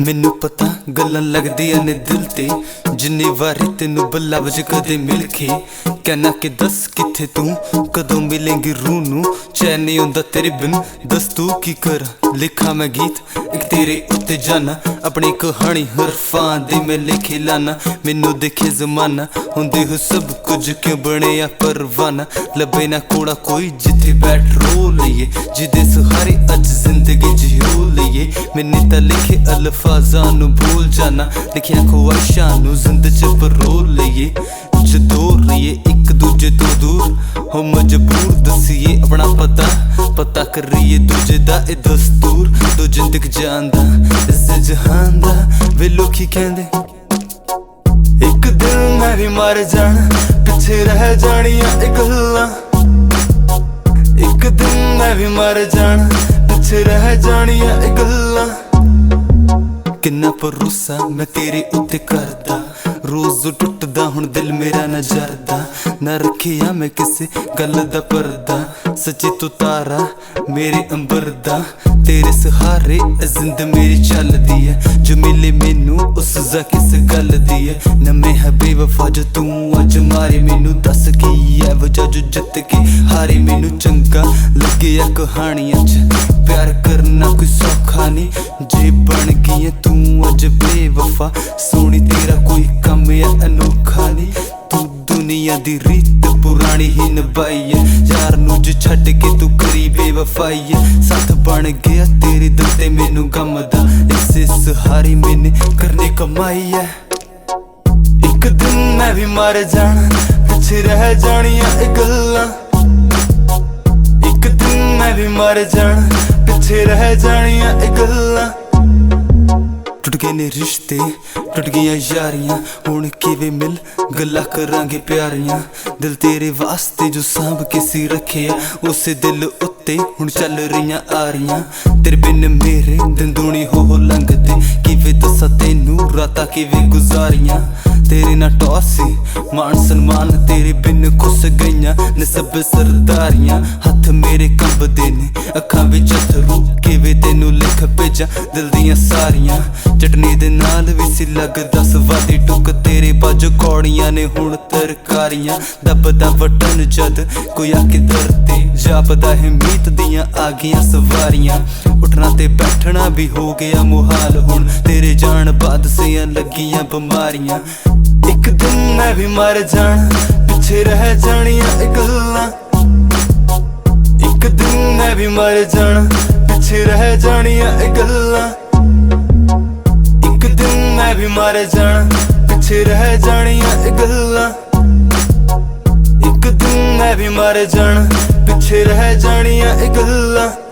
मैनू पता गल्लां लगदियां ने दिल ते जिन्नी वारी तेनू बल्ला वज कदे मिल के कहना कि दस किथे तू कदों मिलेंगी रूह नू चैन नहीं हुंदा तेरे बिन दस तू की कर लिखा मैं गीत एक तेरे उत्ते जाना अपनी कहानी हरफां दी मैं लिखे लाना मैनू देखे जमाना हुंदे हो सब कुछ क्यों बने या परवाना लभे ना कोड़ा कोई जिथे बैठ रो लईए जिदे सहारे अज जिंदगी जियो लईए मैंने तां लिखे अल्फाज़ां नू भूल जाना लिखिया ख्वाहिशां नू जिंद च परो लईए जदों रहिए एक दूजे तो दूर हो मजबूर दसीए अपना पता पता करिए दूजे दा ए दस्तूर दो जिंदगी जानदा इस जहान दा वे लोकी कहंदे एक दिन मैं भी मर जाना पिछे रह जानियां ए गल्लां एक दिन मैं भी मर जाना पिछे रह जानियां ए गल्लां किन्ना भरोसा मैं तेरे उत्ते करदा रोज़ टुटदा हुण दिल मेरा न जरदा ना रखिया मैं किसे गल दा परदा सच्ची तू तारा मेरे अंबर दा तेरे सहारे जिंद मेरी चलदी है जो मिले मैनू उस जा किस गल दी है न मैं है बेवफा जो तू अज मारे मैनू दस की है वजह जो जित के हारे मैनू चंगा लगे या कहानियां च प्यार करना कोई सौखा नहीं जे बन गई है तू अज बेवफा सोनी तेरा कोई कम या अनोखा नहीं तू दुनिया दी रीत पुरानी ही निभाई है यार नू जो छड्ड के तू करी बेवफाई है साथ बन गया तेरे दिल ते मैनू गम दा इस सहारे मैंने करने कमाई है एक दिन मैं भी मर जाना पिछे रह जानियां ए गल्लां एक दिन मैं भी मर जाना पिछे रह जानियां ए गल्लां टुट गए ने रिश्ते टुट गईयां यारियां हुण किवें मिल गल्लां करांगे प्यारियां दिल तेरे वास्ते जो सांभ के सी रखिया उसे दिल उत्ते हुण चल रहियां आरियां तेरे बिन मेरे दिन दूनी हो लंघदे किवें दस्सां तैनू रातां किवें गुजारियां तेरे ना टॉसी मान सन्मान तेरे बिन खुस गईयां ने सब सरदारियां हथ मेरे कंबदे ने अखां विच अथरू किवें तैनू लिख भेजां दिल दियां सारियां चटनी दे नाल भी सी लगदा स्वादी टुक तेरे बाजू कौड़ियां ने हुण तरकारियां दबदा वटन जद कोई आके दर ते जापदा है मीत दियां आ गईयां सवारियां उठना ते बैठना भी हो गया मुहाल हुण तेरे जान बाद से लगियां बीमारियां एक दिन मैं भी मर जाना पिछे रह जानियां ए गल्लां एक दिन मैं भी मर जाना पिछे रह जानियां ए गल्लां एक दिन मैं भी मर जाना पिछे रह जानियां ए गल्लां एक दिन मैं भी मर जाना पिछे रह जानियां ए गल्लां।